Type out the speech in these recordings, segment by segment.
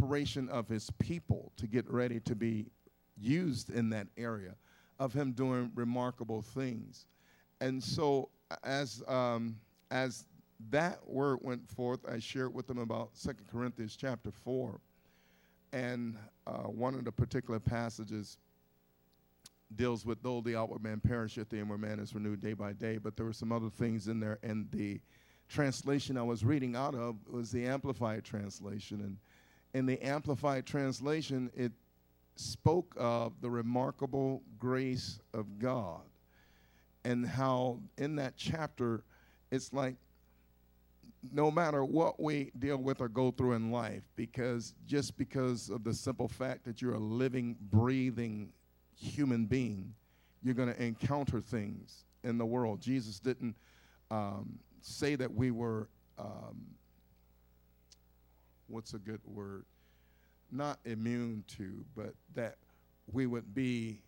preparation of his people to get ready to be used in that area, of him doing remarkable things. And so as that word went forth, I shared with them about 2 Corinthians chapter 4. And one of the particular passages deals with, though the outward man perisheth, the inward man is renewed day by day. But there were some other things in there. And the translation I was reading out of was the Amplified translation. And in the Amplified translation, it spoke of the remarkable grace of God, and how in that chapter, it's like no matter what we deal with or go through in life, because of the simple fact that you're a living, breathing human being, you're going to encounter things in the world. Jesus didn't say that we were, what's a good word? Not immune to, but that we would be,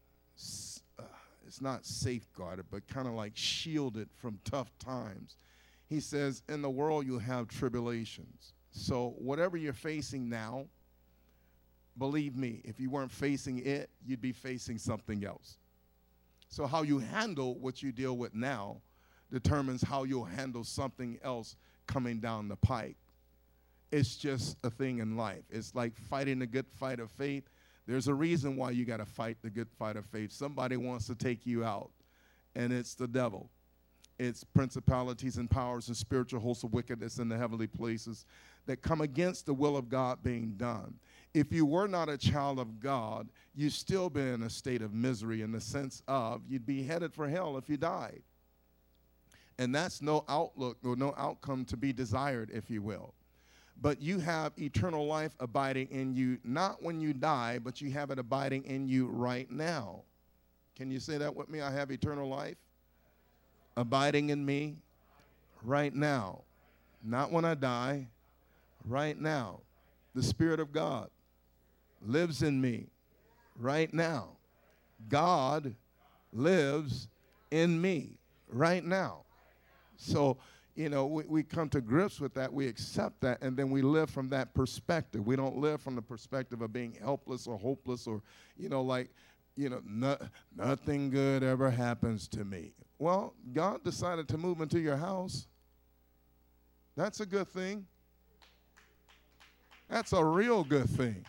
it's not safeguarded, but kind of like shielded from tough times. He says, in the world you have tribulations. So whatever you're facing now, believe me, if you weren't facing it, you'd be facing something else. So how you handle what you deal with now determines how you'll handle something else coming down the pike. It's just a thing in life. It's like fighting the good fight of faith. There's a reason why you got to fight the good fight of faith. Somebody wants to take you out, and it's the devil. It's principalities and powers and spiritual hosts of wickedness in the heavenly places that come against the will of God being done. If you were not a child of God, you'd still be in a state of misery, in the sense of you'd be headed for hell if you died. And that's no outlook or no outcome to be desired, if you will. But you have eternal life abiding in you, not when you die, but you have it abiding in you right now. Can you say that with me? I have eternal life abiding in me right now. Not when I die, right now. The Spirit of God lives in me right now. God lives in me right now. So, you know, we come to grips with that, we accept that, and then we live from that perspective. We don't live from the perspective of being helpless or hopeless or, nothing good ever happens to me. Well, God decided to move into your house. That's a good thing. That's a real good thing.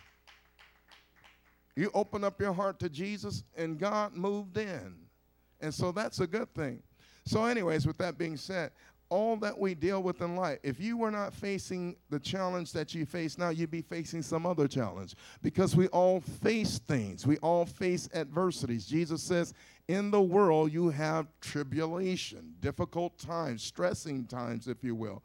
You open up your heart to Jesus, and God moved in. And so that's a good thing. So anyways, with that being said, all that we deal with in life, if you were not facing the challenge that you face now, you'd be facing some other challenge, because we all face things. We all face adversities. Jesus says, in the world you have tribulation, difficult times, stressing times, if you will,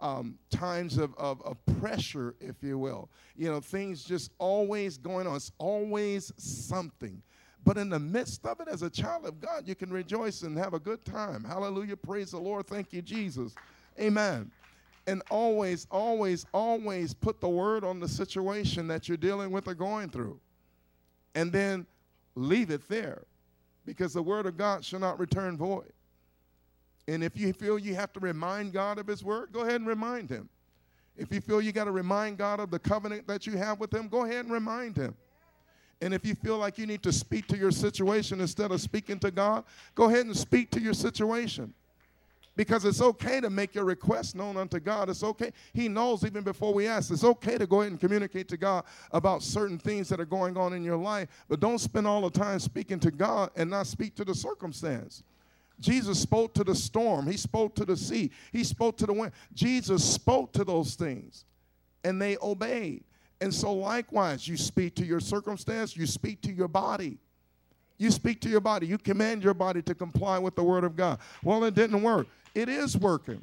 times of pressure, if you will. You know, things just always going on. It's always something. But in the midst of it, as a child of God, you can rejoice and have a good time. Hallelujah. Praise the Lord. Thank you, Jesus. Amen. And always, always, always put the word on the situation that you're dealing with or going through. And then leave it there, because the word of God shall not return void. And if you feel you have to remind God of his word, go ahead and remind him. If you feel you got to remind God of the covenant that you have with him, go ahead and remind him. And if you feel like you need to speak to your situation instead of speaking to God, go ahead and speak to your situation. Because it's okay to make your request known unto God. It's okay. He knows even before we ask. It's okay to go ahead and communicate to God about certain things that are going on in your life. But don't spend all the time speaking to God and not speak to the circumstance. Jesus spoke to the storm. He spoke to the sea. He spoke to the wind. Jesus spoke to those things, and they obeyed. And so likewise, you speak to your circumstance, you speak to your body. You speak to your body. You command your body to comply with the word of God. Well, it didn't work. It is working.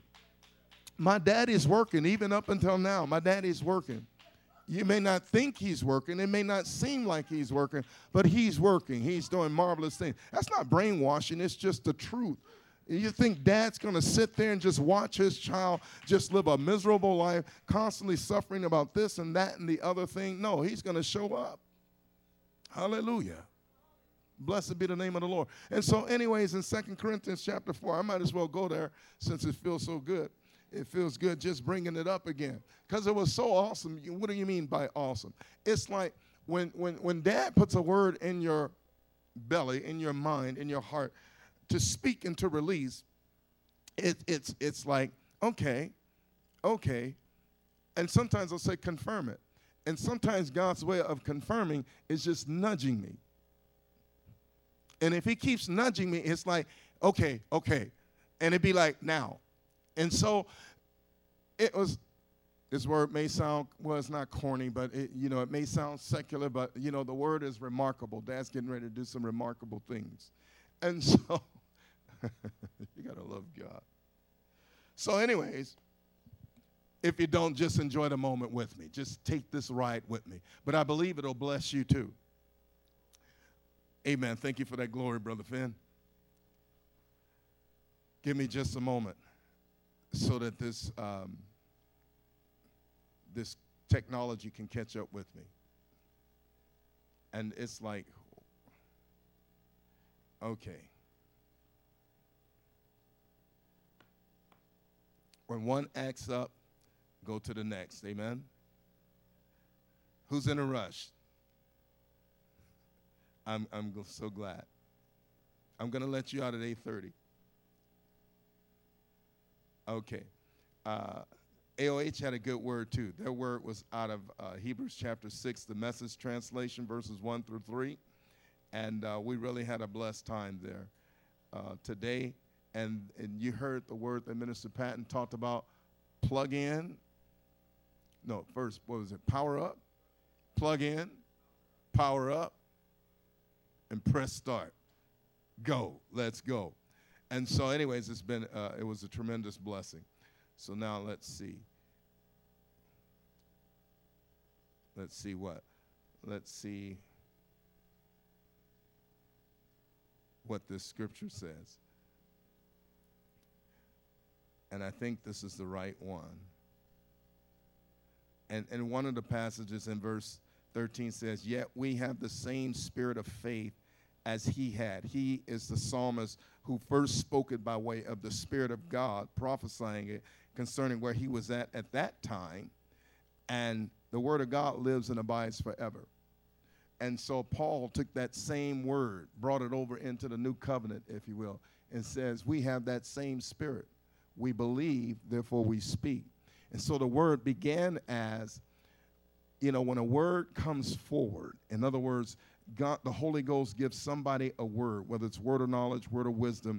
My daddy's working, even up until now. My daddy's working. You may not think he's working. It may not seem like he's working, but he's working. He's doing marvelous things. That's not brainwashing. It's just the truth. You think dad's going to sit there and just watch his child just live a miserable life, constantly suffering about this and that and the other thing? No, he's going to show up. Hallelujah. Blessed be the name of the Lord. And so anyways, in 2 Corinthians chapter 4, I might as well go there since it feels so good. It feels good just bringing it up again because it was so awesome. What do you mean by awesome? It's like when Dad puts a word in your belly, in your mind, in your heart to speak and to release, it's like, okay. And sometimes I'll say confirm it. And sometimes God's way of confirming is just nudging me. And if he keeps nudging me, it's like, okay. And it'd be like, now. And so this word may sound, well, it's not corny, but it may sound secular, but, the word is remarkable. Dad's getting ready to do some remarkable things. And so, you got to love God. So anyways, if you don't, just enjoy the moment with me. Just take this ride with me. But I believe it'll bless you too. Amen. Thank you for that glory, Brother Finn. Give me just a moment so that this technology can catch up with me. And it's like, okay. When one acts up, go to the next. Amen? Who's in a rush? I'm so glad. I'm going to let you out at 8:30. Okay. AOH had a good word, too. Their word was out of Hebrews chapter 6, the Message translation, verses 1 through 3. And we really had a blessed time there today. And you heard the word that Minister Patton talked about, plug in. No, first, what was it? Power up, plug in, power up, and press start. Go. Let's go. And so anyways, it was a tremendous blessing. So now let's see. Let's see what this scripture says. And I think this is the right one. And one of the passages in verse 13 says, yet we have the same spirit of faith as he had. He is the psalmist who first spoke it by way of the Spirit of God, prophesying it concerning where he was at that time. And the word of God lives and abides forever. And so Paul took that same word, brought it over into the new covenant, if you will, and says, we have that same spirit. We believe, therefore we speak. And so the word began as, when a word comes forward, in other words, God, the Holy Ghost gives somebody a word, whether it's word of knowledge, word of wisdom,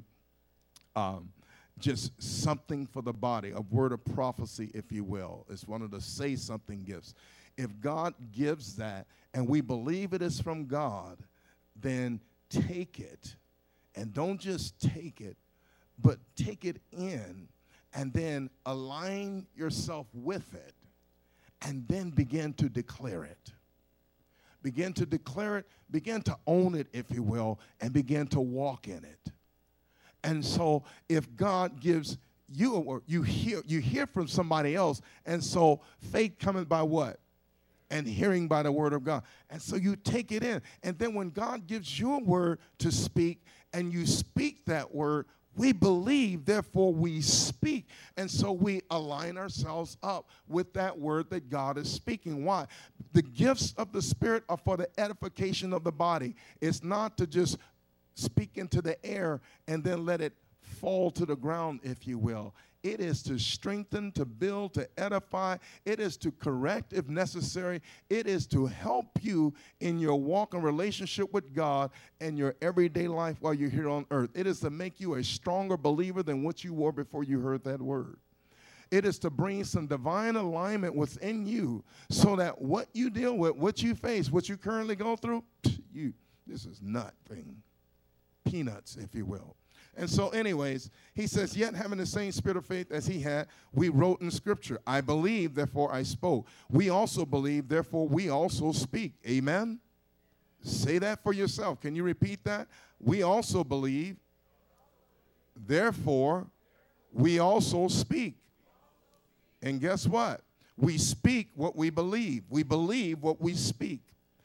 just something for the body, a word of prophecy, if you will. It's one of the say something gifts. If God gives that and we believe it is from God, then take it. And don't just take it, but take it in and then align yourself with it and then begin to declare it. Begin to declare it, begin to own it, if you will, and begin to walk in it. And so if God gives you a word, you hear from somebody else, and so faith cometh by what? And hearing by the word of God. And so you take it in. And then when God gives you a word to speak, and you speak that word, we believe, therefore we speak. And so we align ourselves up with that word that God is speaking. Why? The gifts of the Spirit are for the edification of the body. It's not to just speak into the air and then let it fall to the ground, if you will. It is to strengthen, to build, to edify. It is to correct if necessary. It is to help you in your walk and relationship with God and your everyday life while you're here on earth. It is to make you a stronger believer than what you were before you heard that word. It is to bring some divine alignment within you so that what you deal with, what you face, what you currently go through, this is nothing. Peanuts, if you will. And so anyways, he says, yet having the same spirit of faith as he had, we wrote in Scripture, I believe, therefore I spoke. We also believe, therefore we also speak. Amen? Say that for yourself. Can you repeat that? We also believe, therefore we also speak. And guess what? We speak what we believe. We believe what we speak.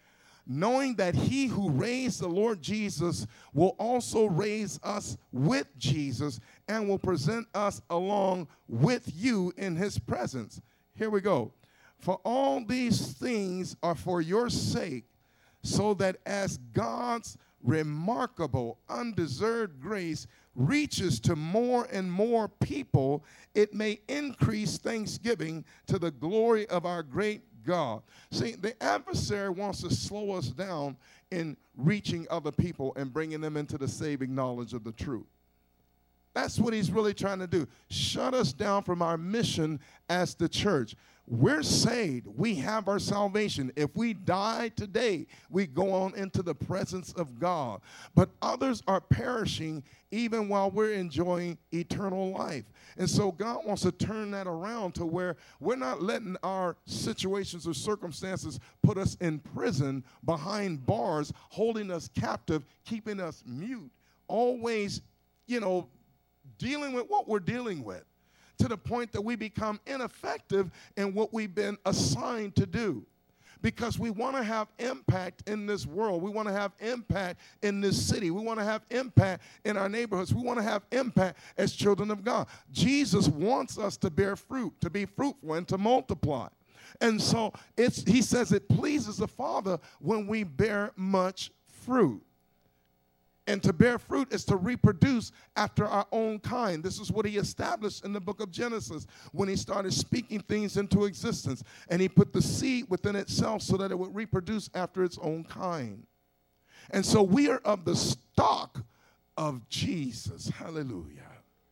knowing that he who raised the Lord Jesus will also raise us with Jesus and will present us along with you in his presence. Here we go. For all these things are for your sake, so that as God's remarkable, undeserved grace reaches to more and more people, it may increase thanksgiving to the glory of our great God. See, the adversary wants to slow us down in reaching other people and bringing them into the saving knowledge of the truth. That's what he's really trying to do. Shut us down from our mission as the church. We're saved. We have our salvation. If we die today, we go on into the presence of God. But others are perishing even while we're enjoying eternal life. And so God wants to turn that around to where we're not letting our situations or circumstances put us in prison, behind bars, holding us captive, keeping us mute, always, dealing with what we're dealing with, to the point that we become ineffective in what we've been assigned to do. Because we want to have impact in this world. We want to have impact in this city. We want to have impact in our neighborhoods. We want to have impact as children of God. Jesus wants us to bear fruit, to be fruitful, and to multiply. And so he says it pleases the Father when we bear much fruit. And to bear fruit is to reproduce after our own kind. This is what he established in the book of Genesis when he started speaking things into existence. And he put the seed within itself so that it would reproduce after its own kind. And so we are of the stock of Jesus. Hallelujah.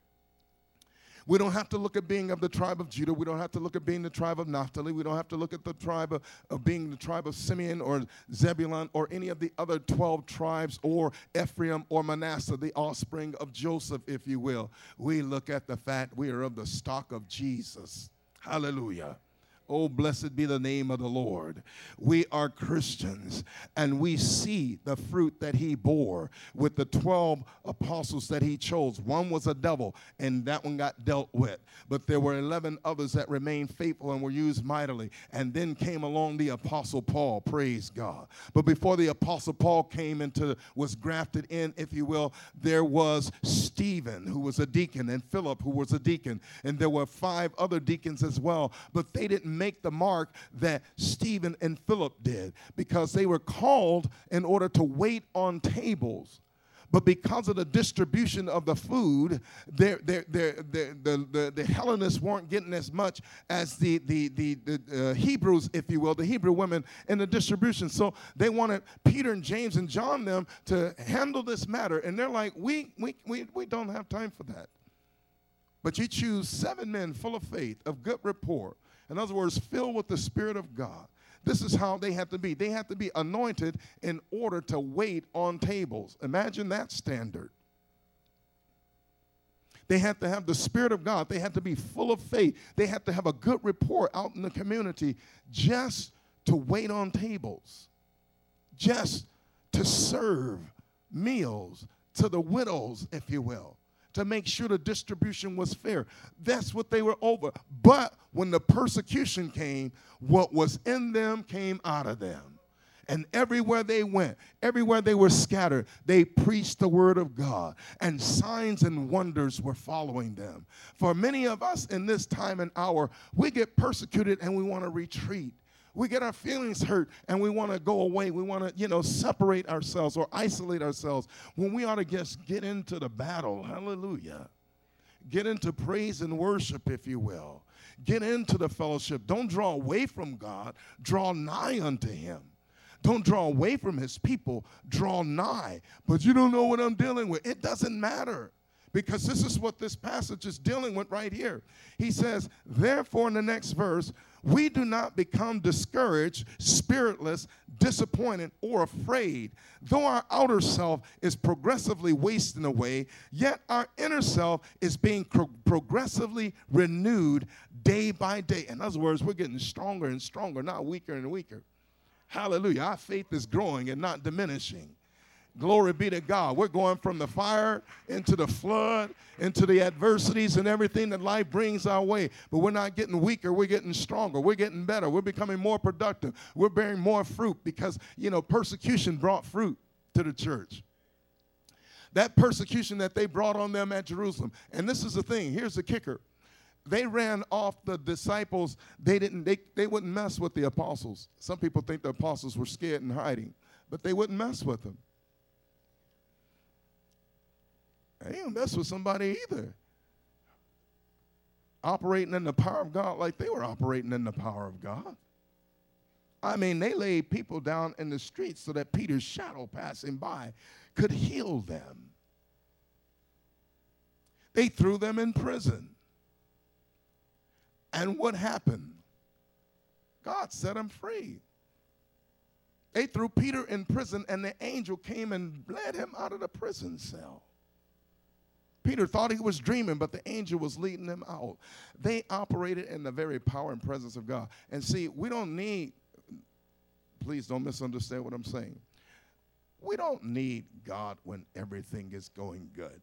We don't have to look at being of the tribe of Judah. We don't have to look at being the tribe of Naphtali. We don't have to look at the tribe of being the tribe of Simeon or Zebulun or any of the other 12 tribes, or Ephraim or Manasseh, the offspring of Joseph, if you will. We look at the fact we are of the stock of Jesus. Hallelujah. Oh, blessed be the name of the Lord. We are Christians, and we see the fruit that he bore with the 12 apostles that he chose. One was a devil, and that one got dealt with. But there were 11 others that remained faithful and were used mightily. And then came along the apostle Paul, praise God. But before the apostle Paul was grafted in, if you will, there was Stephen, who was a deacon, and Philip, who was a deacon. And there were 5 other deacons as well, but they didn't make the mark that Stephen and Philip did, because they were called in order to wait on tables. But because of the distribution of the food, the Hellenists weren't getting as much as the Hebrews, if you will, the Hebrew women in the distribution. So they wanted Peter and James and John them to handle this matter. And they're like, we don't have time for that. But you choose 7 men full of faith, of good rapport. In other words, filled with the Spirit of God. This is how they have to be. They have to be anointed in order to wait on tables. Imagine that standard. They have to have the Spirit of God. They have to be full of faith. They have to have a good rapport out in the community just to wait on tables, just to serve meals to the widows, if you will, to make sure the distribution was fair. That's what they were over. But when the persecution came, what was in them came out of them. And everywhere they went, everywhere they were scattered, they preached the word of God. And signs and wonders were following them. For many of us in this time and hour, we get persecuted and we want to retreat. We get our feelings hurt and we want to go away. We want to, separate ourselves or isolate ourselves when we ought to just get into the battle. Hallelujah. Get into praise and worship, if you will. Get into the fellowship. Don't draw away from God. Draw nigh unto him. Don't draw away from his people. Draw nigh. But you don't know what I'm dealing with. It doesn't matter. Because this is what this passage is dealing with right here. He says, therefore, in the next verse, we do not become discouraged, spiritless, disappointed, or afraid. Though our outer self is progressively wasting away, yet our inner self is being progressively renewed day by day. In other words, we're getting stronger and stronger, not weaker and weaker. Hallelujah. Our faith is growing and not diminishing. Glory be to God. We're going from the fire into the flood, into the adversities and everything that life brings our way. But we're not getting weaker. We're getting stronger. We're getting better. We're becoming more productive. We're bearing more fruit because, persecution brought fruit to the church. That persecution that they brought on them at Jerusalem. And this is the thing. Here's the kicker. They ran off the disciples. They wouldn't mess with the apostles. Some people think the apostles were scared and hiding, but they wouldn't mess with them. They didn't mess with somebody either. Operating in the power of God like they were operating in the power of God. I mean, they laid people down in the streets so that Peter's shadow passing by could heal them. They threw them in prison. And what happened? God set them free. They threw Peter in prison, and the angel came and led him out of the prison cell. Peter thought he was dreaming, but the angel was leading him out. They operated in the very power and presence of God. And see, we don't need, please don't misunderstand what I'm saying. We don't need God when everything is going good.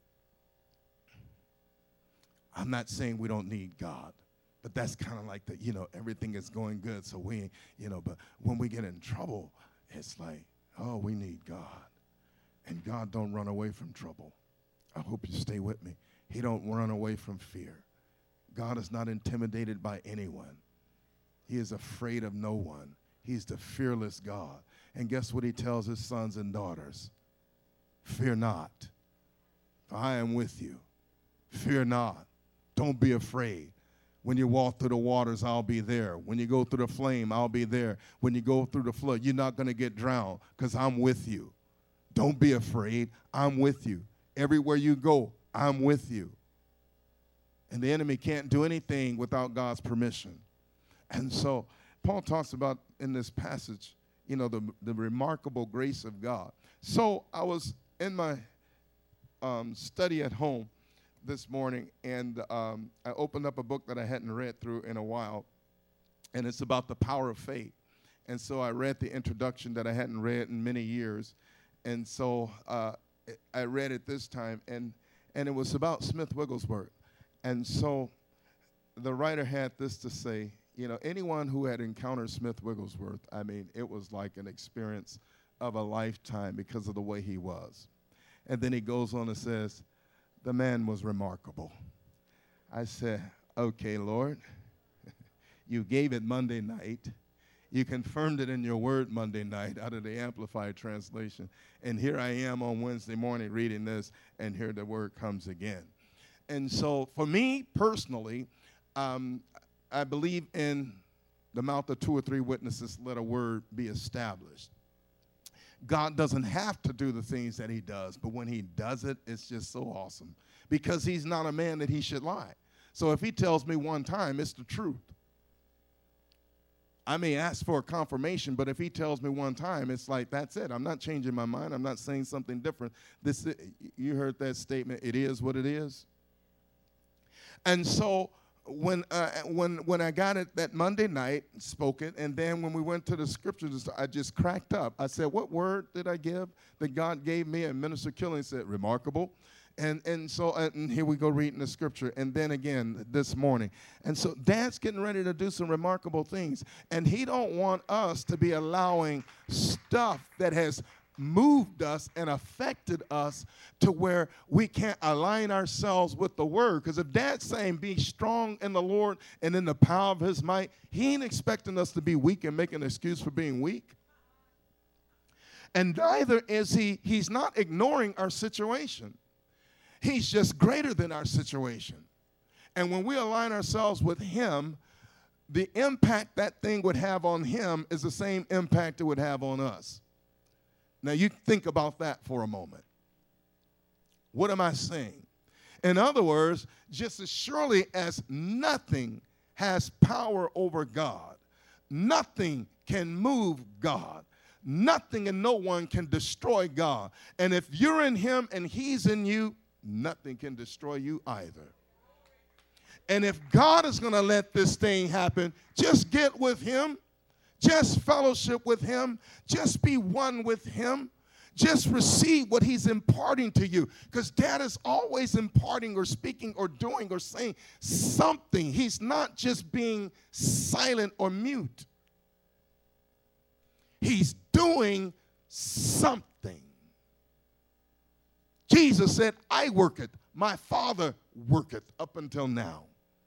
I'm not saying we don't need God, but that's kind of like everything is going good. So but when we get in trouble, it's like, oh, we need God. And God don't run away from trouble. I hope you stay with me. He don't run away from fear. God is not intimidated by anyone. He is afraid of no one. He's the fearless God. And guess what he tells his sons and daughters? Fear not, for I am with you. Fear not. Don't be afraid. When you walk through the waters, I'll be there. When you go through the flame, I'll be there. When you go through the flood, you're not going to get drowned because I'm with you. Don't be afraid. I'm with you. Everywhere you go, I'm with you. And the enemy can't do anything without God's permission. And so Paul talks about in this passage, the remarkable grace of God. So I was in my study at home this morning, and I opened up a book that I hadn't read through in a while, and it's about the power of faith. And so I read the introduction that I hadn't read in many years, and so I read it this time, and it was about Smith Wigglesworth. And so the writer had this to say, anyone who had encountered Smith Wigglesworth, I mean, it was like an experience of a lifetime because of the way he was. And then he goes on and says, the man was remarkable. I said, okay, Lord, you gave it Monday night. You confirmed it in your word Monday night out of the Amplified Translation. And here I am on Wednesday morning reading this, and here the word comes again. And so for me personally, I believe in the mouth of 2 or 3 witnesses, let a word be established. God doesn't have to do the things that he does, but when he does it, it's just so awesome because he's not a man that he should lie. So if he tells me one time, it's the truth. I may ask for a confirmation, but if he tells me one time, it's like, that's it. I'm not changing my mind. I'm not saying something different. You heard that statement, it is what it is. And so when I got it that Monday night, spoke it, and then when we went to the scriptures, I just cracked up. I said, what word did I give that God gave me? And Minister Killing said, remarkable. And so here we go reading the scripture. And then again this morning. And so Dad's getting ready to do some remarkable things. And he don't want us to be allowing stuff that has moved us and affected us to where we can't align ourselves with the word. Because if Dad's saying be strong in the Lord and in the power of his might, he ain't expecting us to be weak and make an excuse for being weak. And neither is he's not ignoring our situation. He's just greater than our situation. And when we align ourselves with him, the impact that thing would have on him is the same impact it would have on us. Now, you think about that for a moment. What am I saying? In other words, just as surely as nothing has power over God, nothing can move God, nothing and no one can destroy God. And if you're in him and he's in you, nothing can destroy you either. And if God is going to let this thing happen, just get with him. Just fellowship with him. Just be one with him. Just receive what he's imparting to you, because Dad is always imparting or speaking or doing or saying something. He's not just being silent or mute. He's doing something. Jesus said, I worketh, my Father worketh up until now.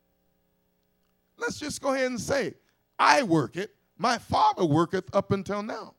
Let's just go ahead and say, I work it, my Father worketh up until now.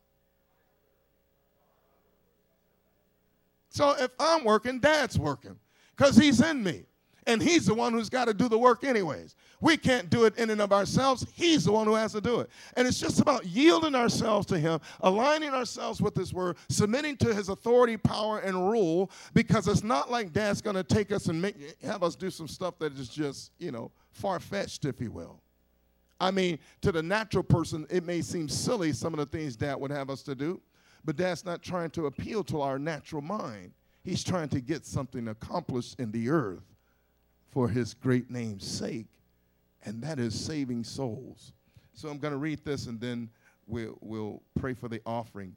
So if I'm working, Dad's working, because he's in me. And he's the one who's got to do the work anyways. We can't do it in and of ourselves. He's the one who has to do it. And it's just about yielding ourselves to him, aligning ourselves with his word, submitting to his authority, power, and rule, because it's not like Dad's going to take us and have us do some stuff that is just, far-fetched, if you will. I mean, to the natural person, it may seem silly, some of the things Dad would have us to do, but Dad's not trying to appeal to our natural mind. He's trying to get something accomplished in the earth for his great name's sake, and that is saving souls. So I'm going to read this, and then we'll pray for the offering,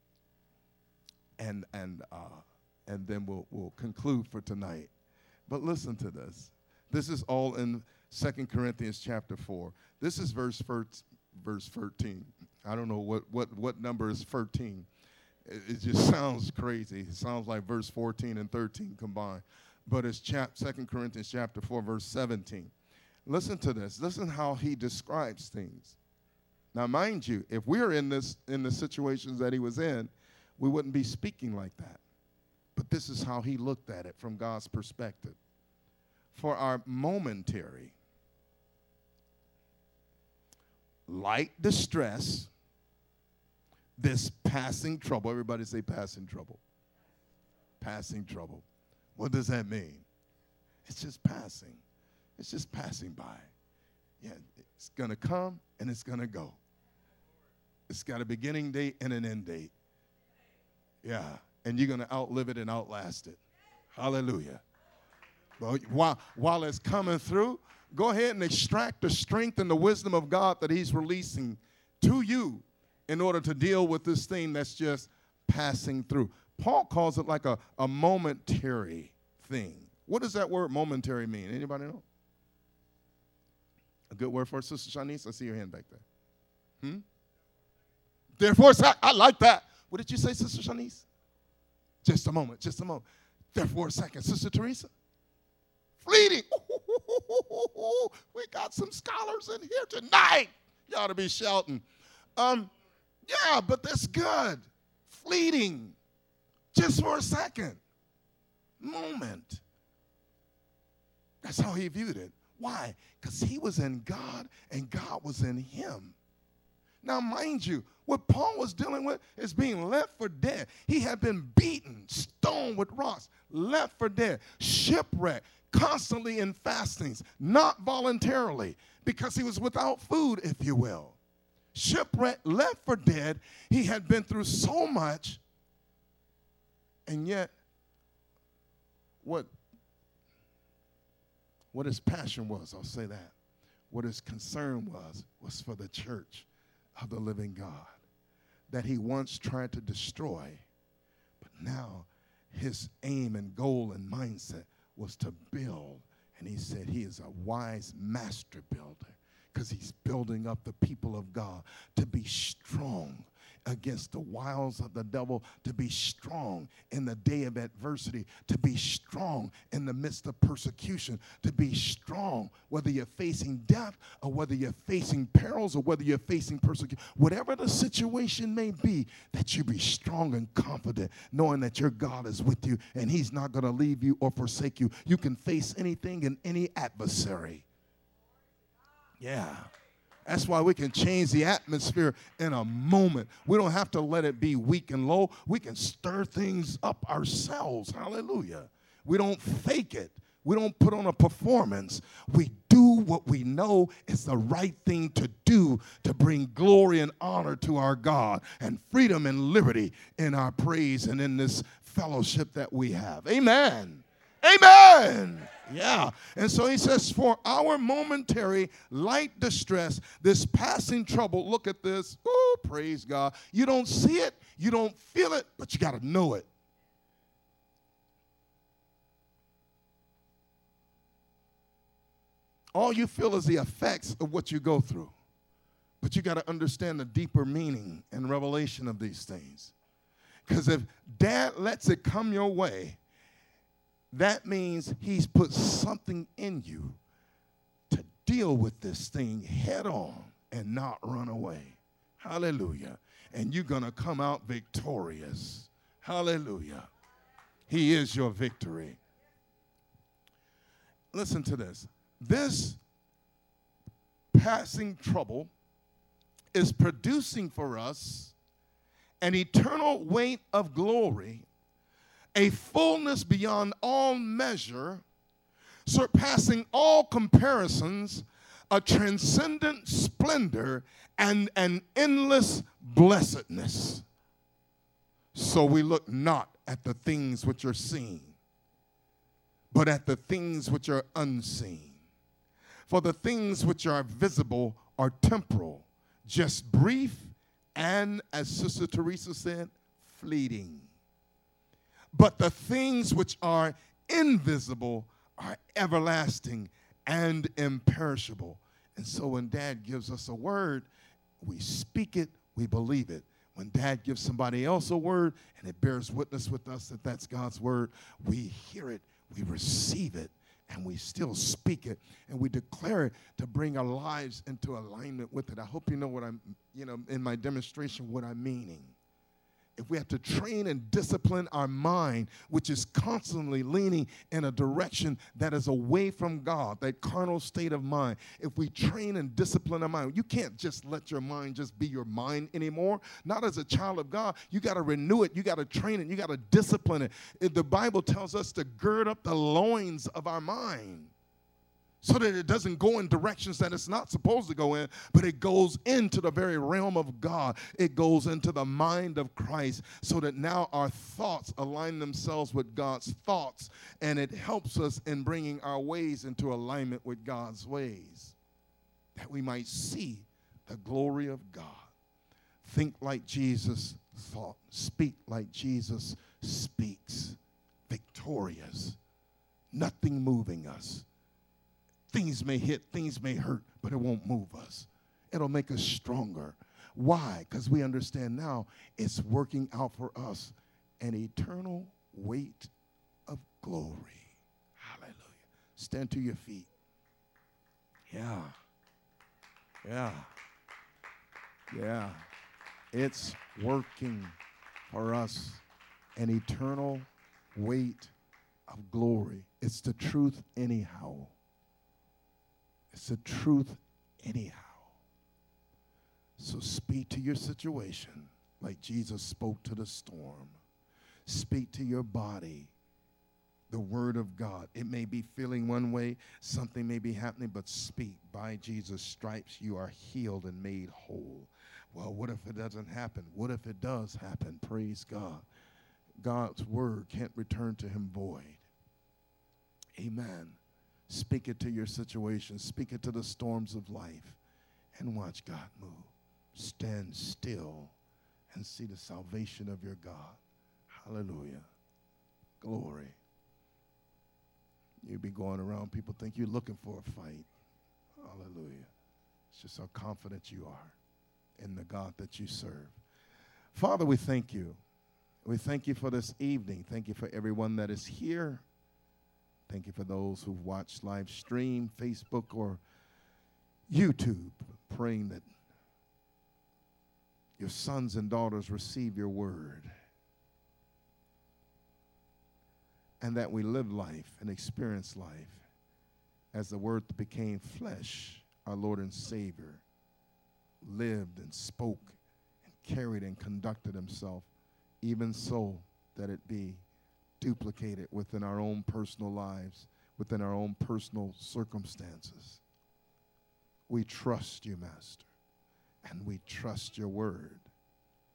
and then we'll conclude for tonight. But listen to this. This is all in 2 Corinthians chapter 4. This is verse 13. I don't know what number is 13. It just sounds crazy. It sounds like verse 14 and 13 combined. But it's 2 Corinthians chapter 4, verse 17. Listen to this. Listen how he describes things. Now, mind you, if we're in the situations that he was in, we wouldn't be speaking like that. But this is how he looked at it from God's perspective. For our momentary, light distress, this passing trouble. Everybody say passing trouble. Passing trouble. What does that mean? It's just passing. It's just passing by. Yeah, it's going to come and it's going to go. It's got a beginning date and an end date. Yeah, and you're going to outlive it and outlast it. Hallelujah. Well, while it's coming through, go ahead and extract the strength and the wisdom of God that he's releasing to you in order to deal with this thing that's just passing through. Paul calls it like a momentary thing. What does that word momentary mean? Anybody know? A good word for it, Sister Shanice? I see your hand back there. Therefore, I like that. What did you say, Sister Shanice? Just a moment. Therefore, a second. Sister Teresa? Fleeting. We got some scholars in here tonight. You ought to be shouting. Yeah, but that's good. Fleeting. Just for a second. Moment. That's how he viewed it. Why? Because he was in God and God was in him. Now, mind you, what Paul was dealing with is being left for dead. He had been beaten, stoned with rocks, left for dead, shipwrecked, constantly in fastings, not voluntarily, because he was without food, if you will. Shipwrecked, left for dead. He had been through so much. And yet, what his passion was, I'll say that, what his concern was for the church of the living God that he once tried to destroy, but now his aim and goal and mindset was to build. And he said he is a wise master builder because he's building up the people of God to be strong against the wiles of the devil, to be strong in the day of adversity, to be strong in the midst of persecution, to be strong whether you're facing death or whether you're facing perils or whether you're facing persecution. Whatever the situation may be, that you be strong and confident, knowing that your God is with you and he's not going to leave you or forsake you. You can face anything and any adversary. Yeah. That's why we can change the atmosphere in a moment. We don't have to let it be weak and low. We can stir things up ourselves. Hallelujah. We don't fake it. We don't put on a performance. We do what we know is the right thing to do to bring glory and honor to our God and freedom and liberty in our praise and in this fellowship that we have. Amen. Amen. Yeah. And so he says, for our momentary light distress, this passing trouble, look at this. Oh, praise God. You don't see it, you don't feel it, but you got to know it. All you feel is the effects of what you go through. But you got to understand the deeper meaning and revelation of these things. Because if Dad lets it come your way, that means he's put something in you to deal with this thing head on and not run away. Hallelujah. And you're going to come out victorious. Hallelujah. He is your victory. Listen to this. This passing trouble is producing for us an eternal weight of glory, a fullness beyond all measure, surpassing all comparisons, a transcendent splendor, and an endless blessedness. So we look not at the things which are seen, but at the things which are unseen. For the things which are visible are temporal, just brief, and, as Sister Teresa said, fleeting. But the things which are invisible are everlasting and imperishable. And so when Dad gives us a word, we speak it, we believe it. When Dad gives somebody else a word and it bears witness with us that that's God's word, we hear it, we receive it, and we still speak it, and we declare it to bring our lives into alignment with it. I hope you know what I'm, in my demonstration, what I'm meaning. If we have to train and discipline our mind, which is constantly leaning in a direction that is away from God, that carnal state of mind, if we train and discipline our mind, you can't just let your mind just be your mind anymore. Not as a child of God. You got to renew it. You got to train it. You got to discipline it. The Bible tells us to gird up the loins of our mind, so that it doesn't go in directions that it's not supposed to go in, but it goes into the very realm of God. It goes into the mind of Christ, so that now our thoughts align themselves with God's thoughts, and it helps us in bringing our ways into alignment with God's ways, that we might see the glory of God. Think like Jesus thought. Speak like Jesus speaks. Victorious. Nothing moving us. Things may hit, things may hurt, but it won't move us. It'll make us stronger. Why? Because we understand now it's working out for us an eternal weight of glory. Hallelujah. Stand to your feet. Yeah. Yeah. Yeah. It's working for us an eternal weight of glory. It's the truth anyhow. It's the truth anyhow. So speak to your situation like Jesus spoke to the storm. Speak to your body the word of God. It may be feeling one way, something may be happening, but speak. By Jesus' stripes you are healed and made whole. Well, what if it doesn't happen? What if it does happen? Praise God. God's word can't return to him void. Amen. Speak it to your situation. Speak it to the storms of life. And watch God move. Stand still and see the salvation of your God. Hallelujah. Glory. You be going around, people think you're looking for a fight. Hallelujah. It's just how confident you are in the God that you serve. Father, we thank you. We thank you for this evening. Thank you for everyone that is here. Thank you for those who've watched live stream, Facebook or YouTube, praying that your sons and daughters receive your word, and that we live life and experience life as the word that became flesh, our Lord and Savior, lived and spoke and carried and conducted himself, even so that it be duplicated within our own personal lives, within our own personal circumstances. We trust you, Master, and we trust your word.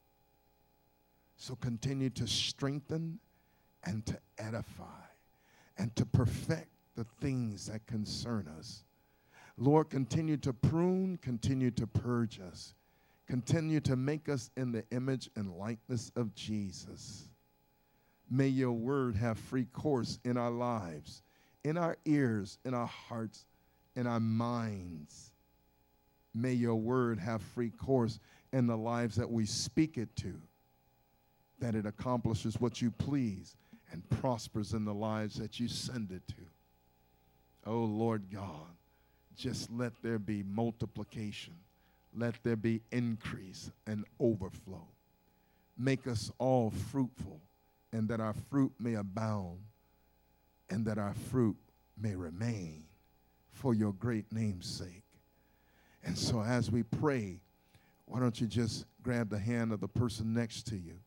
So continue to strengthen and to edify and to perfect the things that concern us. Lord, continue to prune, continue to purge us. Continue to make us in the image and likeness of Jesus. May your word have free course in our lives, in our ears, in our hearts, in our minds. May your word have free course in the lives that we speak it to, that it accomplishes what you please and prospers in the lives that you send it to. Oh, Lord God, just let there be multiplication. Let there be increase and overflow. Make us all fruitful, and that our fruit may abound, and that our fruit may remain for your great name's sake. And so as we pray, why don't you just grab the hand of the person next to you?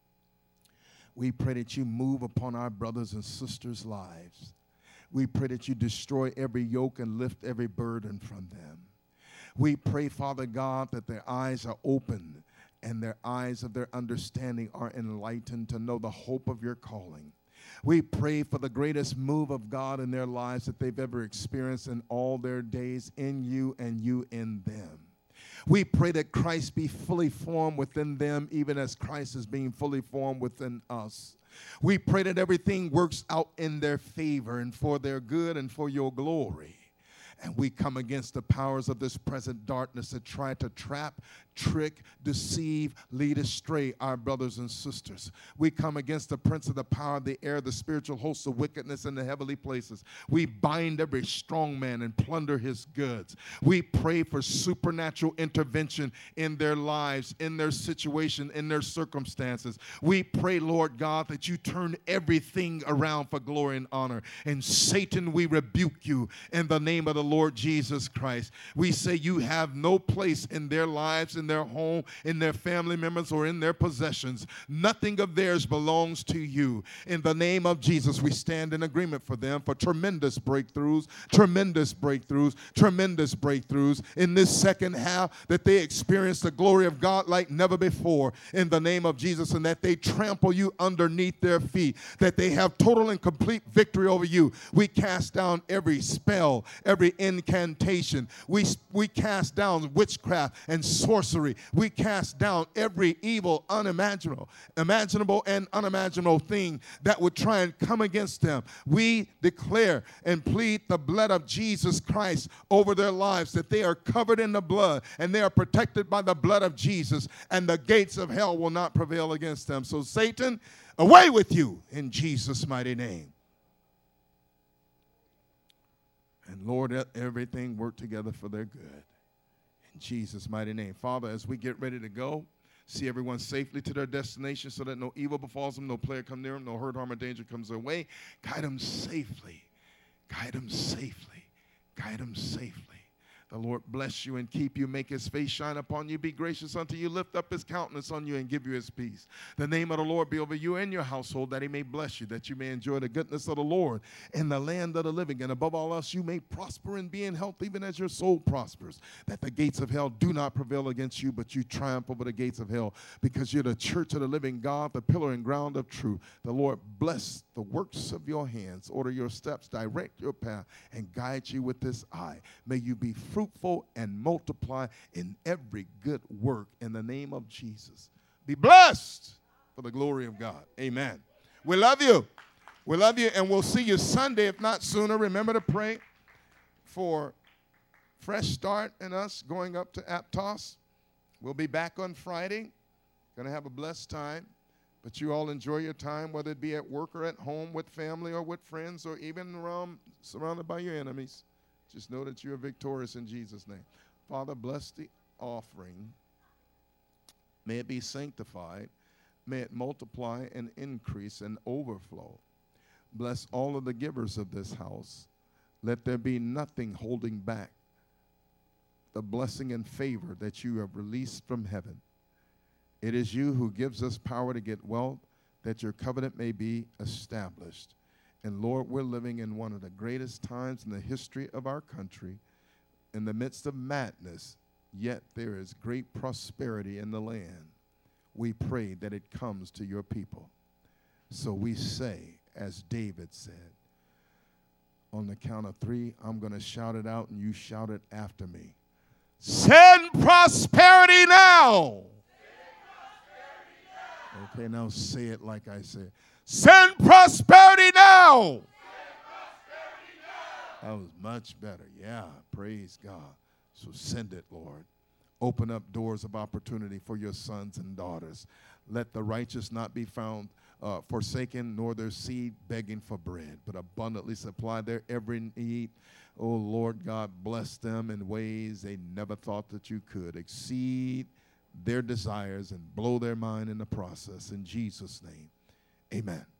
We pray that you move upon our brothers and sisters' lives. We pray that you destroy every yoke and lift every burden from them. We pray, Father God, that their eyes are open and their eyes of their understanding are enlightened to know the hope of your calling. We pray for the greatest move of God in their lives that they've ever experienced in all their days, in you and you in them. We pray that Christ be fully formed within them, even as Christ is being fully formed within us. We pray that everything works out in their favor and for their good and for your glory. And we come against the powers of this present darkness that try to trap, trick, deceive, lead astray our brothers and sisters. We come against the prince of the power of the air, the spiritual hosts of wickedness in the heavenly places. We bind every strong man and plunder his goods. We pray for supernatural intervention in their lives, in their situation, in their circumstances. We pray, Lord God, that you turn everything around for glory and honor. And Satan, we rebuke you in the name of the Lord Jesus Christ. We say you have no place in their lives, in their home, in their family members, or in their possessions. Nothing of theirs belongs to you. In the name of Jesus, we stand in agreement for them for tremendous breakthroughs, tremendous breakthroughs, tremendous breakthroughs in this second half, that they experience the glory of God like never before in the name of Jesus, and that they trample you underneath their feet, that they have total and complete victory over you. We cast down every spell, every incantation. We cast down witchcraft and sorcery. We cast down every evil, imaginable and unimaginable thing that would try and come against them. We declare and plead the blood of Jesus Christ over their lives, that they are covered in the blood and they are protected by the blood of Jesus, and the gates of hell will not prevail against them. So Satan, away with you in Jesus' mighty name. And Lord, let everything work together for their good. In Jesus' mighty name. Father, as we get ready to go, see everyone safely to their destination so that no evil befalls them, no plague come near them, no hurt, harm, or danger comes their way. Guide them safely. Guide them safely. Guide them safely. The Lord bless you and keep you, make his face shine upon you, be gracious unto you, lift up his countenance on you, and give you his peace. The name of the Lord be over you and your household, that he may bless you, that you may enjoy the goodness of the Lord in the land of the living. And above all else, you may prosper and be in health, even as your soul prospers, that the gates of hell do not prevail against you, but you triumph over the gates of hell, because you're the church of the living God, the pillar and ground of truth. The Lord bless the works of your hands, order your steps, direct your path, and guide you with this eye. May you be fruitful and multiply in every good work in the name of Jesus. Be blessed for the glory of God. Amen. We love you. We love you, and we'll see you Sunday, if not sooner. Remember to pray for fresh start in us going up to Aptos. We'll be back on Friday. Going to have a blessed time. But you all enjoy your time, whether it be at work or at home with family or with friends or even around, surrounded by your enemies. Just know that you are victorious in Jesus' name. Father, bless the offering. May it be sanctified. May it multiply and increase and overflow. Bless all of the givers of this house. Let there be nothing holding back the blessing and favor that you have released from heaven. It is you who gives us power to get wealth, that your covenant may be established. And Lord, we're living in one of the greatest times in the history of our country. In the midst of madness, yet there is great prosperity in the land. We pray that it comes to your people. So we say, as David said, On the count of 3, I'm going to shout it out, and you shout it after me. Send prosperity now. Okay, now say it like I said. Send prosperity now. That was much better. Yeah, praise God. So send it, Lord. Open up doors of opportunity for your sons and daughters. Let the righteous not be found forsaken, nor their seed begging for bread, but abundantly supply their every need. Oh, Lord God, bless them in ways they never thought that you could. Exceed their desires and blow their mind in the process. In Jesus' name, amen.